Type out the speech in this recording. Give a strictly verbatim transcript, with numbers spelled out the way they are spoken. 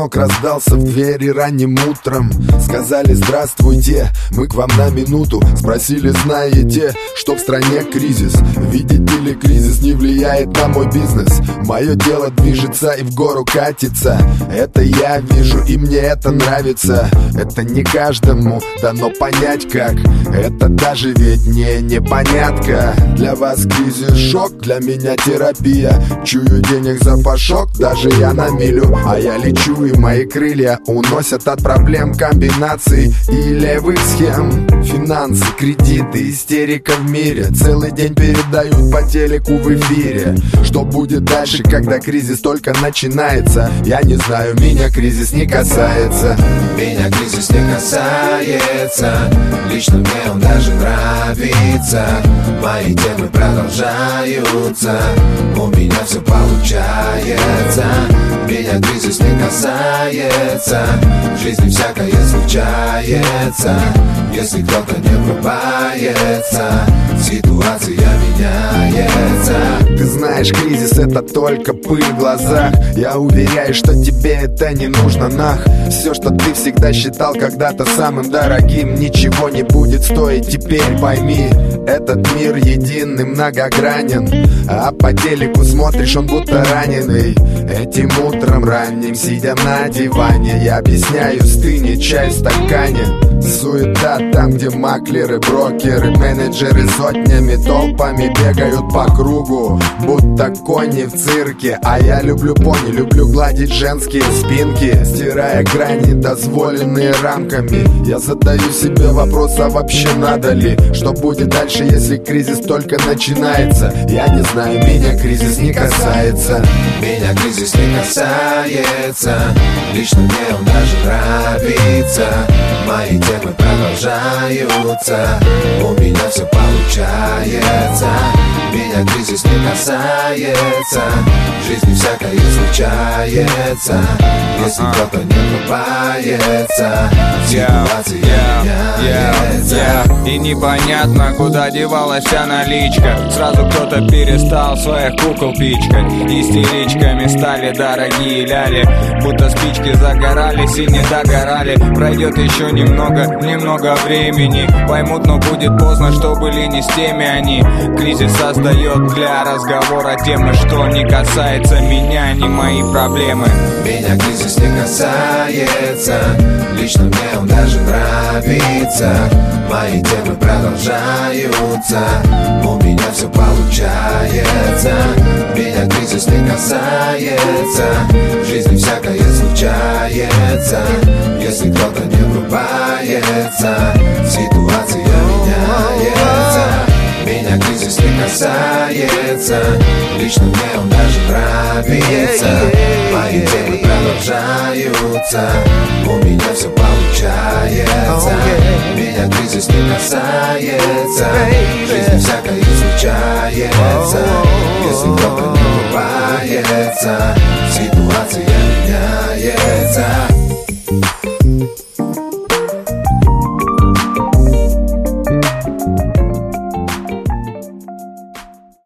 Звонок раздался в двери ранним утром. Сказали: здравствуйте, мы к вам на минуту. Спросили: знаете, что в стране кризис? Видите ли, кризис не влияет на мой бизнес. Мое дело движется и в гору катится. Это я вижу, и мне это нравится. Это не каждому дано понять как. Это даже ведь не непонятка. Для вас кризис шок, для меня терапия. Чую денег за пашок, даже я на милю. А я лечу, и мои крылья уносят от проблем комбинаций и левых схем. Финансы, кредиты, истерика в мире. Целый день передают по телеку в эфире. Что будет дальше, когда кризис только начинается? Я не знаю, меня кризис не касается. Меня кризис не касается. Лично мне он даже нравится. Мои темы продолжаются. У меня все получается. Меня кризис не касается. В жизни всякое случается. Если кто-то не врубается, ситуация меняется. Ты знаешь, кризис — это только пыль в глазах. Я уверяю, что тебе это не нужно, нах. Все, что ты всегда считал когда-то самым дорогим, ничего не будет стоить теперь, пойми. Этот мир един и многогранен, а по телеку смотришь, он будто раненый. Этим утром ранним, сидя на диване, я объясняю, стынет чай в стакане. Суета там, где маклеры, брокеры, менеджеры сотнями, толпами бегают по кругу, будто кони в цирке. А я люблю пони, люблю гладить женские спинки, стирая грани, дозволенные рамками. Я задаю себе вопрос, а вообще надо ли? Что будет дальше, если кризис только начинается? Я не знаю, меня кризис не касается. Меня кризис не касается. Лично мне он даже нравится. Мои темы продолжаются. У меня все получается. Меня кризис не касается. В жизни всякое случается. Если кто-то не врубается, ситуация меняется. И непонятно, куда девалась вся наличка. Сразу кто-то перестал своих кукол пичкать. Истеричками стали дорогие ляли. Будто спички загорались и не догорали. Пройдет еще немного, немного времени. Поймут, но будет поздно, что были не с теми они. Кризис создает для разговора темы, что не касается меня, не мои проблемы. Меня кризис не касается. Лично мне он даже нравится. Мои темы продолжаются. У меня все получается. Меня кризис не касается. В жизни всякое случается. Если кто-то не врубается, ситуация меняется. Меня кризис не касается. Лично мне он даже нравится. Мои темы продолжаются. У меня все получается. Меня кризис не касается. В жизни всякое случается. Если кто-то не врубается, ситуация меняется.